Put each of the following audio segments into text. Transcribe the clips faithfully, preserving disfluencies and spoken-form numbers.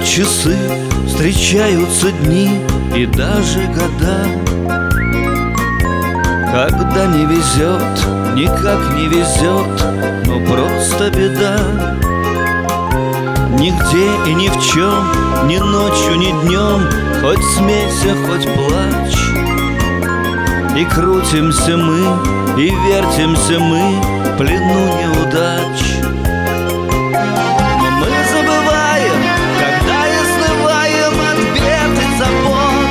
Тикают часы, встречаются дни и даже года. Когда не везет, никак не везет, но просто беда. Нигде и ни в чем, ни ночью, ни днем, хоть смейся, хоть плачь. И крутимся мы, и вертимся мы в плену неудач. Но мы забываем, когда изнываем от бед и забот.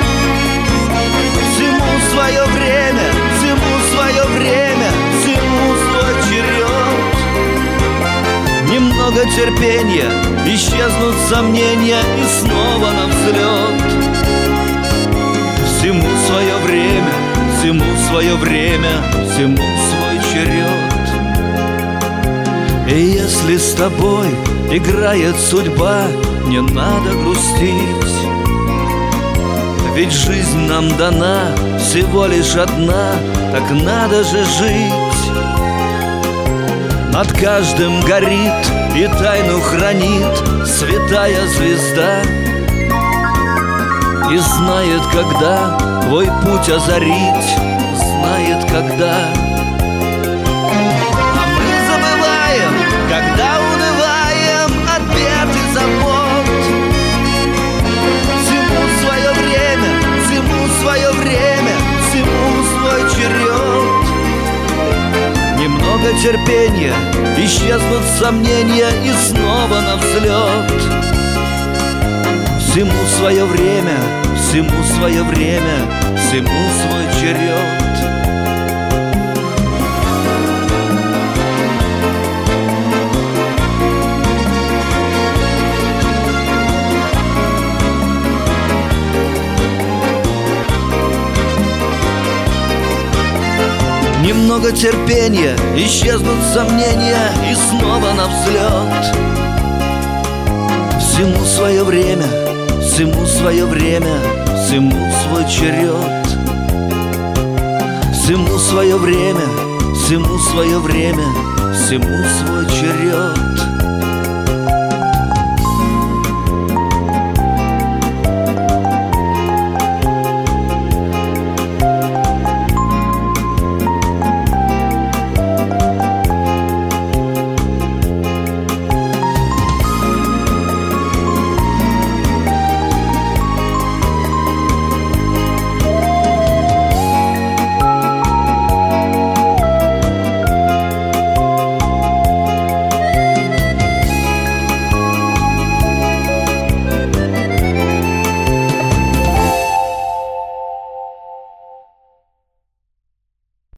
Всему свое время, всему свое время, всему свой черед. Немного терпения, исчезнут сомнения, и снова на взлет. Всему свое время, всему свое время, всему свой черед. И если с тобой играет судьба, не надо грустить, ведь жизнь нам дана всего лишь одна, так надо же жить. Над каждым горит и тайну хранит святая звезда, и знает, когда твой путь озарить, знает, когда. А мы забываем, когда унываем от бед и забот. Всему свое время, всему свое время, всему свой черед. Немного терпения, исчезнут сомнения, и снова на взлет. Всему свое время, всему свое время, всему свой черед. Немного терпения, исчезнут сомнения, и снова на взлет. Всему свое время, всему свое время, всему свой черед. Всему свое время, всему свое время, всему свой черед.